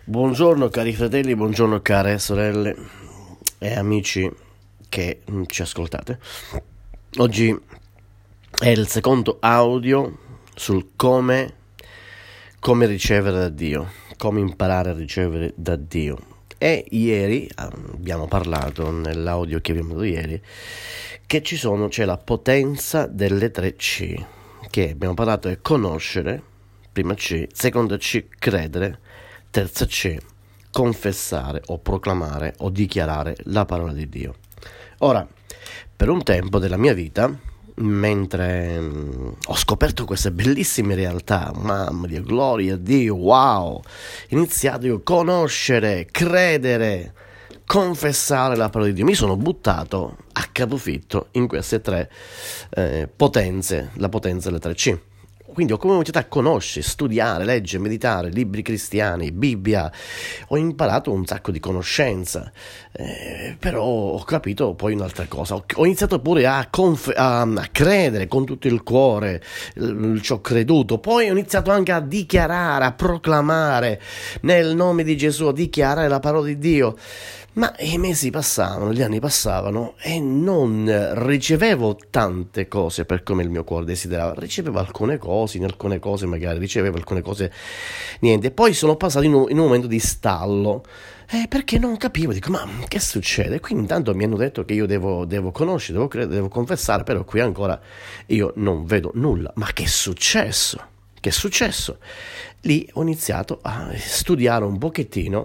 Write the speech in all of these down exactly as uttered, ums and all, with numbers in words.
Buongiorno cari fratelli, buongiorno care sorelle e amici che ci ascoltate. Oggi è il secondo audio sul come, come ricevere da Dio, come imparare a ricevere da Dio. E ieri abbiamo parlato, nell'audio che abbiamo dato ieri, che ci sono, c'è la potenza delle tre C, che abbiamo parlato è conoscere, prima C, seconda C, credere, terza C, confessare o proclamare o dichiarare la parola di Dio. Ora, per un tempo della mia vita, mentre mh, ho scoperto queste bellissime realtà, mamma mia, gloria a Dio, wow, ho iniziato io a conoscere, credere, confessare la parola di Dio, mi sono buttato a capofitto in queste tre eh, potenze, la potenza delle tre C. Quindi ho cominciato a conoscere, studiare, leggere, meditare, libri cristiani, Bibbia, ho imparato un sacco di conoscenza, eh, però ho capito poi un'altra cosa, ho, ho iniziato pure a, conf- a, a credere con tutto il cuore, ci ho creduto, poi ho iniziato anche a dichiarare, a proclamare nel nome di Gesù, a dichiarare la parola di Dio. Ma i mesi passavano, gli anni passavano e non ricevevo tante cose per come il mio cuore desiderava. Ricevevo alcune cose, in alcune cose magari ricevevo alcune cose niente. Poi sono passato in un, in un momento di stallo eh, perché non capivo, dico ma che succede? Quindi intanto mi hanno detto che io devo, devo conoscere, devo credere, devo confessare, però qui ancora io non vedo nulla. Ma che è successo? Che è successo? Lì ho iniziato a studiare un pochettino,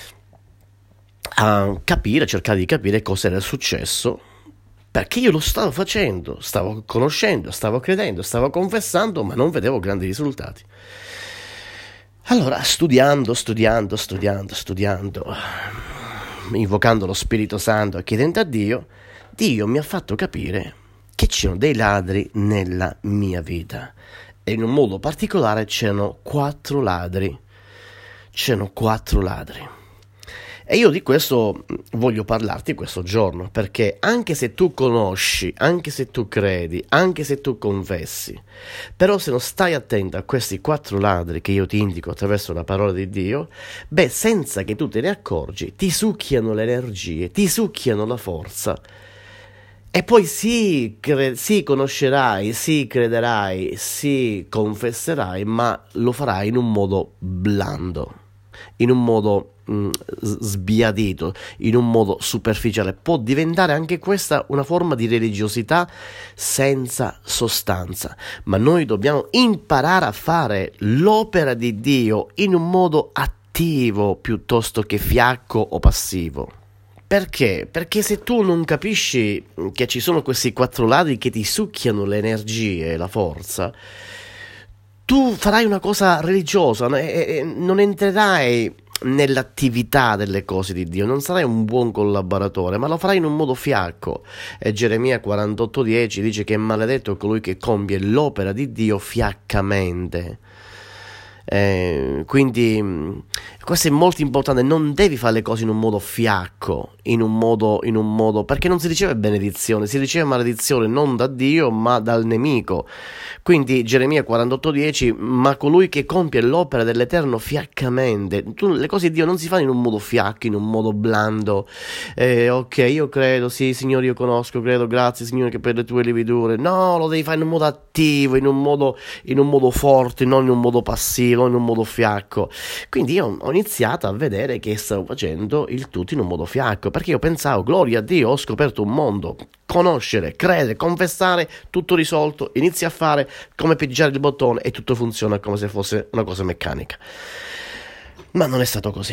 a capire, a cercare di capire cosa era successo, perché io lo stavo facendo, stavo conoscendo, stavo credendo, stavo confessando, ma non vedevo grandi risultati. Allora, studiando, studiando, studiando, studiando, invocando lo Spirito Santo e chiedendo a Dio, Dio mi ha fatto capire che c'erano dei ladri nella mia vita. E in un modo particolare c'erano quattro ladri. C'erano quattro ladri. E io di questo voglio parlarti questo giorno, perché anche se tu conosci, anche se tu credi, anche se tu confessi, però se non stai attento a questi quattro ladri che io ti indico attraverso la parola di Dio, beh, senza che tu te ne accorgi, ti succhiano le energie, ti succhiano la forza. E poi sì, cre- sì conoscerai, sì crederai, sì confesserai, ma lo farai in un modo blando, in un modo mh, sbiadito, in un modo superficiale. Può diventare anche questa una forma di religiosità senza sostanza, ma noi dobbiamo imparare a fare l'opera di Dio in un modo attivo piuttosto che fiacco o passivo. Perché? Perché se tu non capisci che ci sono questi quattro ladri che ti succhiano le energie e la forza, tu farai una cosa religiosa e non entrerai nell'attività delle cose di Dio, non sarai un buon collaboratore, ma lo farai in un modo fiacco. E Geremia quarantotto dieci dice che è maledetto colui che compie l'opera di Dio fiaccamente. Eh, quindi questo è molto importante, non devi fare le cose in un modo fiacco, in un modo, in un modo perché non si riceve benedizione, si riceve maledizione non da Dio ma dal nemico. Quindi Geremia quarantotto dieci, ma colui che compie l'opera dell'Eterno fiaccamente. Tu, le cose di Dio non si fanno in un modo fiacco, in un modo blando, eh, ok io credo, sì Signore io conosco, credo, grazie Signore che per le tue lividure. No, lo devi fare in un modo attivo, in un modo, in un modo forte, non in un modo passivo, in un modo fiacco. Quindi io ho iniziato a vedere che stavo facendo il tutto in un modo fiacco, perché io pensavo, gloria a Dio, ho scoperto un mondo, conoscere, credere, confessare, tutto risolto, inizi a fare come pigiare il bottone e tutto funziona come se fosse una cosa meccanica. Ma non è stato così.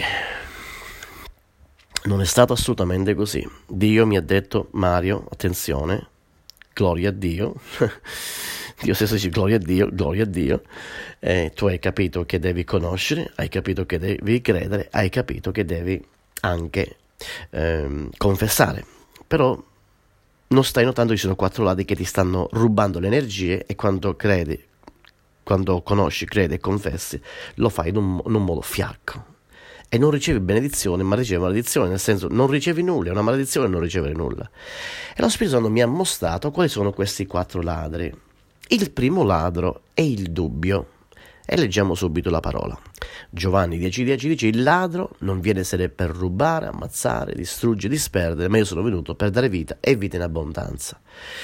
Non è stato assolutamente così. Dio mi ha detto, Mario, attenzione, gloria a Dio, Dio stesso dice gloria a Dio, gloria a Dio, eh, tu hai capito che devi conoscere, hai capito che devi credere, hai capito che devi anche ehm, confessare, però non stai notando che ci sono quattro ladri che ti stanno rubando le energie e quando credi, quando conosci, credi e confessi, lo fai in un, in un modo fiacco. E non ricevi benedizione, ma ricevi maledizione, nel senso non ricevi nulla, è una maledizione non ricevere nulla. E lo Spirito Santo mi ha mostrato quali sono questi quattro ladri. Il primo ladro è il dubbio, E leggiamo subito la parola. Giovanni dieci dieci dice: il ladro non viene se ne per rubare, ammazzare, distruggere, disperdere, ma io sono venuto per dare vita e vita in abbondanza.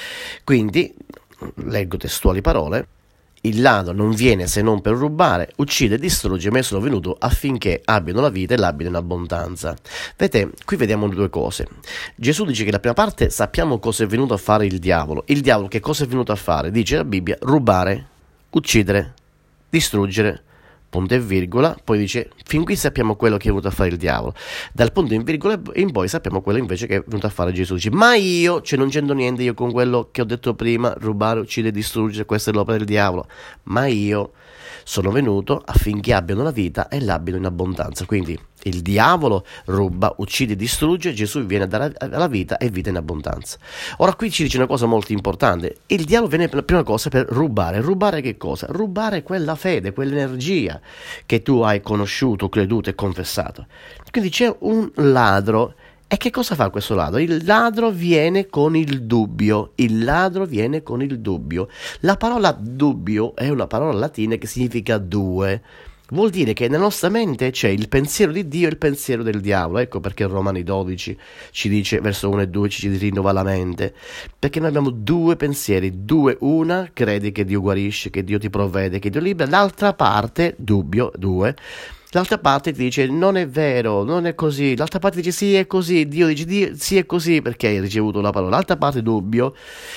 Quindi, leggo testuali parole: il ladro non viene se non per rubare, uccidere e distruggere, ma io sono venuto affinché abbiano la vita e l'abbiano in abbondanza. Vedete, qui vediamo due cose. Gesù dice che la prima parte sappiamo cosa è venuto a fare il diavolo. Il diavolo che cosa è venuto a fare? Dice la Bibbia: rubare, uccidere, distruggere, punto e virgola. Poi dice: fin qui sappiamo quello che è venuto a fare il diavolo. Dal punto in virgola in poi sappiamo quello invece che è venuto a fare Gesù. Dice: ma io, cioè non c'entro niente io con quello che ho detto prima, rubare, uccidere, distruggere, questa è l'opera del diavolo. Ma io sono venuto affinché abbiano la vita e l'abbiano in abbondanza. Quindi il diavolo ruba, uccide, distrugge, Gesù viene a dare la vita e vita in abbondanza. Ora qui ci dice una cosa molto importante: il diavolo viene per la prima cosa per rubare. Rubare che cosa? Rubare quella fede, quell'energia che tu hai conosciuto, creduto e confessato. Quindi c'è un ladro. E che cosa fa questo ladro? Il ladro viene con il dubbio, il ladro viene con il dubbio. La parola dubbio è una parola latina che significa due. Vuol dire che nella nostra mente c'è il pensiero di Dio e il pensiero del diavolo. Ecco perché Romani dodici ci dice, verso uno e due, ci rinnova la mente. Perché noi abbiamo due pensieri, due, una, credi che Dio guarisce, che Dio ti provvede, che Dio libera, l'altra parte, dubbio, due, l'altra parte ti dice non è vero, non è così, l'altra parte dice sì è così, Dio dice Dio, sì è così perché hai ricevuto la parola, l'altra parte dubbio,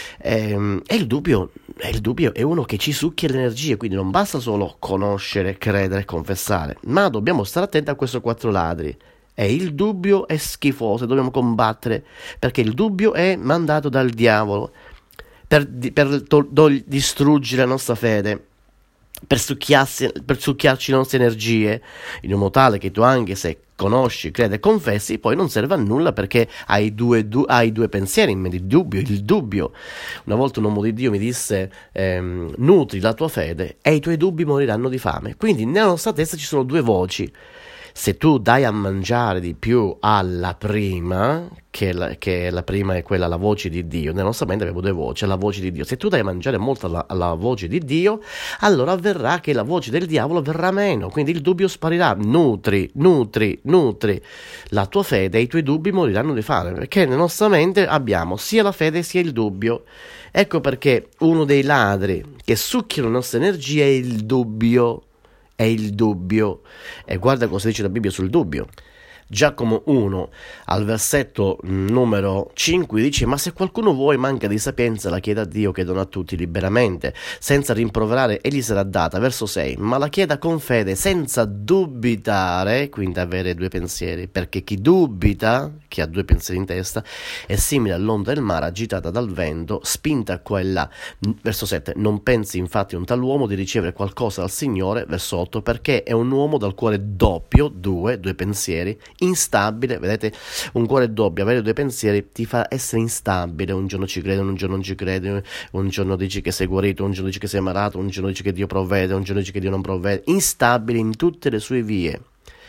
ehm, e il dubbio, e il dubbio è uno che ci succhia l'energia, quindi non basta solo conoscere, credere, confessare, ma dobbiamo stare attenti a questi quattro ladri. E il dubbio è schifoso, dobbiamo combattere, perché il dubbio è mandato dal diavolo per, per to- do- distruggere la nostra fede, per succhiarsi, per succhiarci le nostre energie, in modo tale che tu, anche se conosci, credi e confessi, poi non serve a nulla perché hai due, du- hai due pensieri in mente, il dubbio, il dubbio. Una volta un uomo di Dio mi disse ehm, nutri la tua fede e i tuoi dubbi moriranno di fame. Quindi nella nostra testa ci sono due voci. Se tu dai a mangiare di più alla prima, che la, che la prima è quella, la voce di Dio, nella nostra mente abbiamo due voci, la voce di Dio. Se tu dai a mangiare molto alla, alla voce di Dio, allora avverrà che la voce del diavolo verrà meno, quindi il dubbio sparirà. Nutri, nutri, nutri la tua fede e i tuoi dubbi moriranno di fame, perché nella nostra mente abbiamo sia la fede sia il dubbio. Ecco perché uno dei ladri che succhiano le nostre energie è il dubbio. È il dubbio. E guarda cosa dice la Bibbia sul dubbio. Giacomo uno al versetto numero cinque dice: ma se qualcuno vuoi manca di sapienza, la chieda a Dio che dona a tutti liberamente senza rimproverare e gli sarà data. Verso sei: ma la chieda con fede senza dubitare, quindi avere due pensieri, perché chi dubita, chi ha due pensieri in testa, è simile all'onda del mare agitata dal vento, spinta qua e là. Verso sette: non pensi infatti un tal uomo di ricevere qualcosa dal Signore. Verso otto: perché è un uomo dal cuore doppio, due, due pensieri, instabile. Vedete, un cuore doppio, avere due pensieri ti fa essere instabile, un giorno ci credi, un giorno non ci credi, un giorno dici che sei guarito, un giorno dici che sei malato, un giorno dici che Dio provvede, un giorno dici che Dio non provvede, instabile in tutte le sue vie.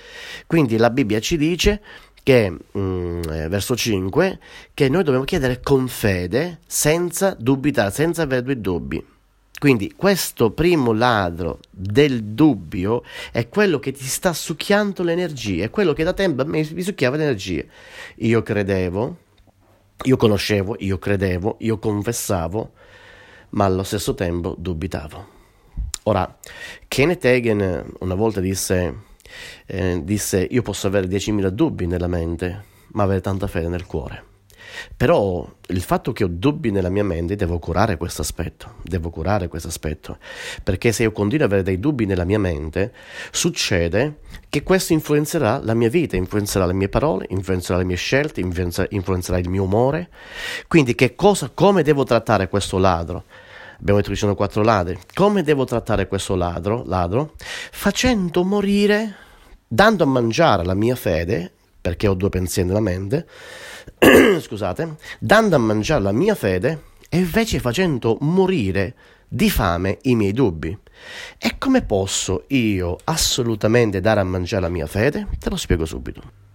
Quindi la Bibbia ci dice che, mm, eh, verso cinque, che noi dobbiamo chiedere con fede, senza dubitare, senza avere due dubbi. Quindi questo primo ladro del dubbio è quello che ti sta succhiando l'energia, è quello che da tempo a me mi succhiava l'energia. Io credevo, io conoscevo, io credevo, io confessavo, ma allo stesso tempo dubitavo. Ora, Kenneth Hagin una volta disse, eh, disse io posso avere diecimila dubbi nella mente, ma avere tanta fede nel cuore. Però il fatto che ho dubbi nella mia mente, devo curare questo aspetto, devo curare questo aspetto, perché se io continuo ad avere dei dubbi nella mia mente, succede che questo influenzerà la mia vita, influenzerà le mie parole, influenzerà le mie scelte, influenzerà, influenzerà il mio umore. Quindi che cosa, come devo trattare questo ladro? Abbiamo detto che ci sono quattro ladri. Come devo trattare questo ladro? ladro? Facendo morire, dando a mangiare la mia fede, perché ho due pensieri nella mente, scusate, dando a mangiare la mia fede e invece facendo morire di fame i miei dubbi. E come posso io assolutamente dare a mangiare la mia fede? Te lo spiego subito.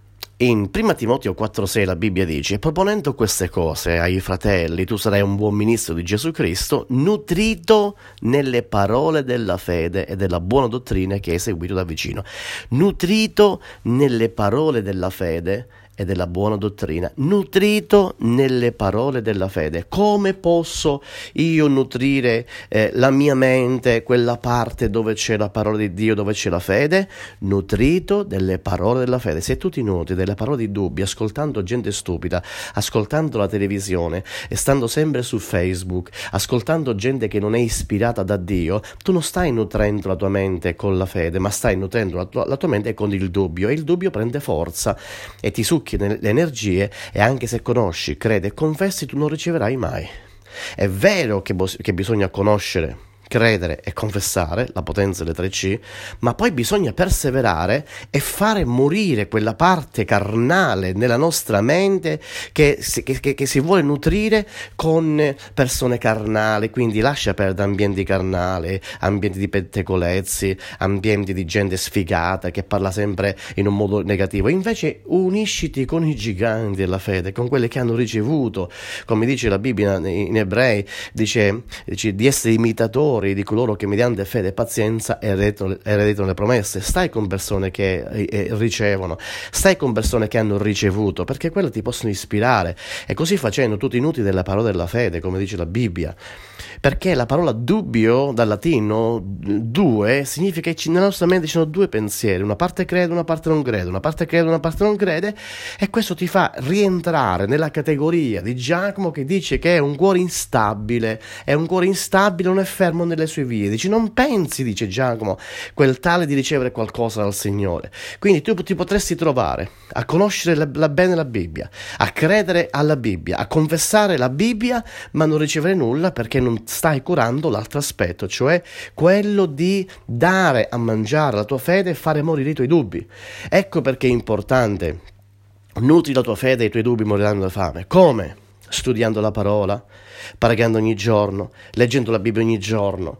In primo Timoteo quattro sei la Bibbia dice: proponendo queste cose ai fratelli, tu sarai un buon ministro di Gesù Cristo, nutrito nelle parole della fede e della buona dottrina che hai seguito da vicino. Nutrito nelle parole della fede e della buona dottrina, nutrito nelle parole della fede. Come posso io nutrire eh, la mia mente, quella parte dove c'è la parola di Dio, dove c'è la fede? Nutrito delle parole della fede. Se tu ti nutri delle parole di dubbio, ascoltando gente stupida, ascoltando la televisione e stando sempre su Facebook, ascoltando gente che non è ispirata da Dio, tu non stai nutrendo la tua mente con la fede, ma stai nutrendo la tua, la tua mente con il dubbio, e il dubbio prende forza e ti succhia le energie, e anche se conosci, credi e confessi, tu non riceverai mai. È vero che, bos- che bisogna conoscere, credere e confessare, la potenza delle tre C, ma poi bisogna perseverare e fare morire quella parte carnale nella nostra mente che si, che, che, che si vuole nutrire con persone carnali. Quindi lascia perdere ambienti carnali, ambienti di pettegolezzi, ambienti di gente sfigata che parla sempre in un modo negativo. Invece unisciti con i giganti della fede, con quelli che hanno ricevuto, come dice la Bibbia in Ebrei, dice, dice di essere imitatori di coloro che mediante fede e pazienza ereditano, ereditano le promesse. Stai con persone che eh, ricevono, stai con persone che hanno ricevuto, perché quelle ti possono ispirare, e così facendo tu ti nutri della parola della fede, come dice la Bibbia. Perché la parola dubbio, dal latino due, significa che nella nostra mente ci sono due pensieri, una parte crede, una parte non crede, una parte crede, una parte non crede, e questo ti fa rientrare nella categoria di Giacomo, che dice che è un cuore instabile, è un cuore instabile, non è fermo nelle sue vie. Dici, non pensi, dice Giacomo, quel tale di ricevere qualcosa dal Signore. Quindi tu ti potresti trovare a conoscere la, la bene la Bibbia, a credere alla Bibbia, a confessare la Bibbia, ma non ricevere nulla, perché non stai curando l'altro aspetto, cioè quello di dare a mangiare la tua fede e fare morire i tuoi dubbi. Ecco perché è importante: nutri la tua fede e i tuoi dubbi moriranno da fame. Come? Studiando la parola, pregando ogni giorno, leggendo la Bibbia ogni giorno,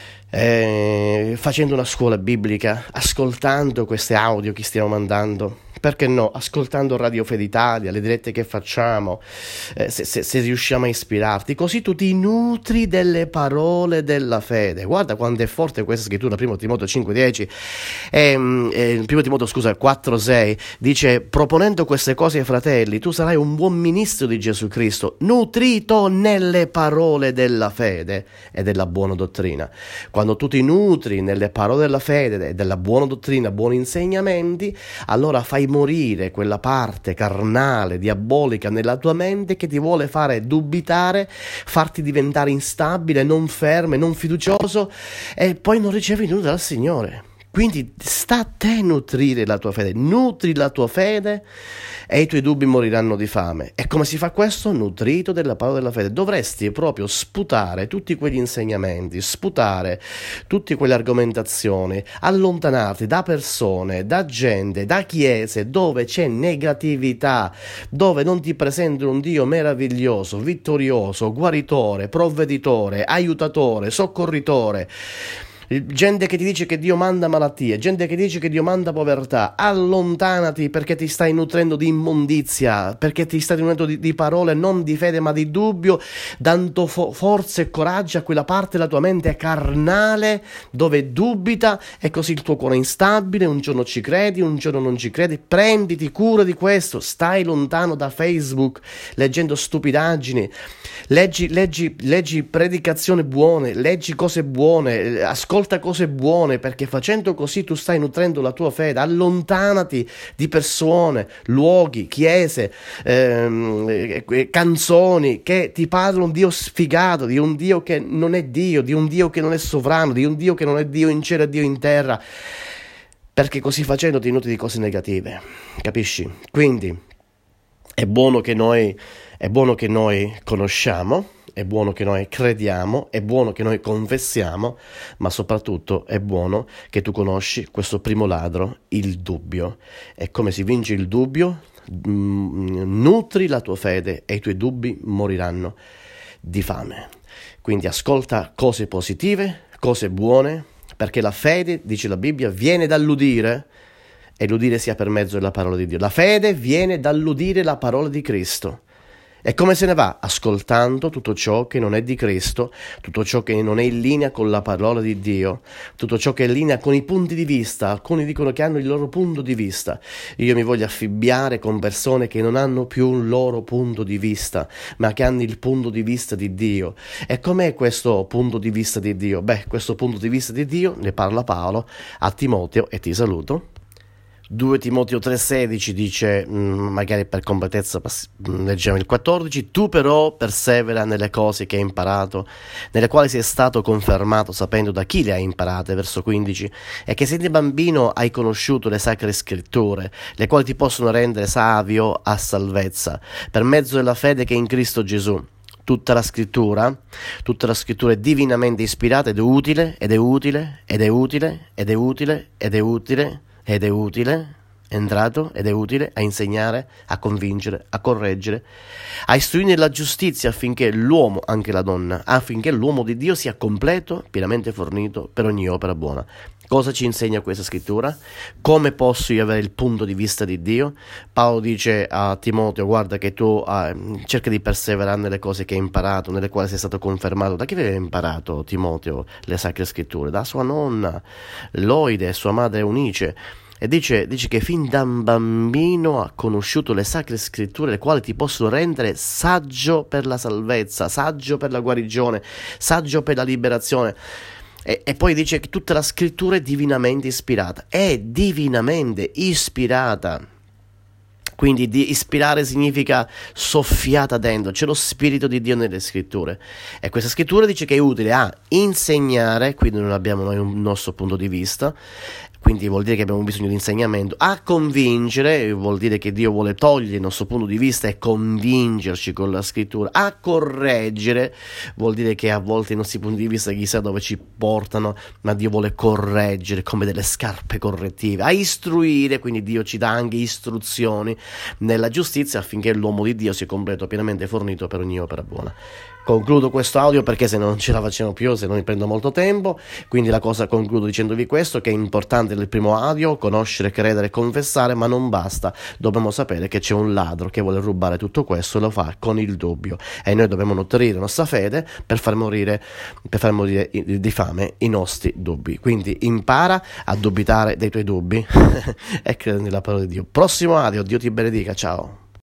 eh, facendo una scuola biblica, ascoltando queste audio che stiamo mandando, perché no, ascoltando Radio Fede Italia, le dirette che facciamo, eh, se, se, se riusciamo a ispirarti, così tu ti nutri delle parole della fede. Guarda quanto è forte questa scrittura, primo Timoteo cinque dieci, ehm, eh, primo Timoteo scusa quattro sei, dice: proponendo queste cose ai fratelli, tu sarai un buon ministro di Gesù Cristo, nutrito nelle parole della fede e della buona dottrina. Quando tu ti nutri nelle parole della fede e della buona dottrina, buoni insegnamenti, allora fai morire quella parte carnale, diabolica nella tua mente che ti vuole fare dubitare, farti diventare instabile, non fermo, non fiducioso, e poi non ricevi nulla dal Signore. Quindi sta a te nutrire la tua fede, nutri la tua fede e i tuoi dubbi moriranno di fame. E come si fa questo? Nutrito della parola della fede. Dovresti proprio sputare tutti quegli insegnamenti, sputare tutte quelle argomentazioni, allontanarti da persone, da gente, da chiese dove c'è negatività, dove non ti presentano un Dio meraviglioso, vittorioso, guaritore, provveditore, aiutatore, soccorritore. Gente che ti dice che Dio manda malattie, gente che dice che Dio manda povertà. Allontanati, perché ti stai nutrendo di immondizia, perché ti stai nutrendo di, di parole non di fede ma di dubbio, dando fo- forza e coraggio a quella parte della tua mente carnale dove dubita, e così il tuo cuore è instabile. Un giorno ci credi, un giorno non ci credi. Prenditi cura di questo, stai lontano da Facebook leggendo stupidaggini, leggi, leggi, leggi predicazioni buone, leggi cose buone, ascolta cose buone, perché facendo così tu stai nutrendo la tua fede. Allontanati di persone, luoghi, chiese, ehm, canzoni che ti parlano di un Dio sfigato, di un Dio che non è Dio, di un Dio che non è sovrano, di un Dio che non è Dio in cielo e Dio in terra, perché così facendo ti nutri di cose negative, capisci? Quindi è buono che noi, è buono che noi conosciamo, è buono che noi crediamo, è buono che noi confessiamo, ma soprattutto è buono che tu conosci questo primo ladro, il dubbio. E come si vince il dubbio? Nutri la tua fede e i tuoi dubbi moriranno di fame. Quindi ascolta cose positive, cose buone, perché la fede, dice la Bibbia, viene dall'udire e l'udire sia per mezzo della parola di Dio. La fede viene dall'udire la parola di Cristo. E come se ne va? Ascoltando tutto ciò che non è di Cristo, tutto ciò che non è in linea con la parola di Dio, tutto ciò che è in linea con i punti di vista. Alcuni dicono che hanno il loro punto di vista. Io mi voglio affibbiare con persone che non hanno più un loro punto di vista, ma che hanno il punto di vista di Dio. E com'è questo punto di vista di Dio? Beh, questo punto di vista di Dio ne parla Paolo a Timoteo, e ti saluto. due Timoteo tre sedici dice, magari per completezza leggiamo il quattordici, tu però persevera nelle cose che hai imparato, nelle quali sei stato confermato sapendo da chi le hai imparate, verso quindici, e che sei da bambino hai conosciuto le sacre scritture, le quali ti possono rendere savio a salvezza, per mezzo della fede che è in Cristo Gesù. Tutta la scrittura, tutta la scrittura è divinamente ispirata ed è utile, ed è utile, ed è utile, ed è utile, ed è utile, ed è utile, è entrato ed è utile a insegnare, a convincere, a correggere, a istruire nella giustizia affinché l'uomo, anche la donna, affinché l'uomo di Dio sia completo, pienamente fornito per ogni opera buona. Cosa ci insegna questa scrittura? Come posso io avere il punto di vista di Dio? Paolo dice a Timoteo, guarda che tu uh, cerca di perseverare nelle cose che hai imparato, nelle quali sei stato confermato. Da chi aveva imparato Timoteo le sacre scritture? Da sua nonna Loide, sua madre Eunice. E dice, dice che fin da un bambino ha conosciuto le sacre scritture, le quali ti possono rendere saggio per la salvezza, saggio per la guarigione, saggio per la liberazione. E, e poi dice che tutta la scrittura è divinamente ispirata, è divinamente ispirata. Quindi di ispirare significa soffiata dentro, c'è lo spirito di Dio nelle scritture. E questa scrittura dice che è utile a insegnare, quindi non abbiamo noi un nostro punto di vista, quindi vuol dire che abbiamo bisogno di insegnamento, a convincere, vuol dire che Dio vuole togliere il nostro punto di vista e convincerci con la scrittura, a correggere, vuol dire che a volte i nostri punti di vista chissà dove ci portano, ma Dio vuole correggere come delle scarpe correttive, a istruire, quindi Dio ci dà anche istruzioni nella giustizia affinché l'uomo di Dio sia completo, pienamente fornito per ogni opera buona. Concludo questo audio perché se non ce la facciamo più, se non mi prendo molto tempo, quindi la cosa concludo dicendovi questo, che è importante nel primo audio conoscere, credere e confessare, ma non basta, dobbiamo sapere che c'è un ladro che vuole rubare tutto questo e lo fa con il dubbio, e noi dobbiamo nutrire la nostra fede per far morire, per far morire di fame i nostri dubbi. Quindi impara a dubitare dei tuoi dubbi e credi nella parola di Dio. Prossimo audio, Dio ti benedica, ciao.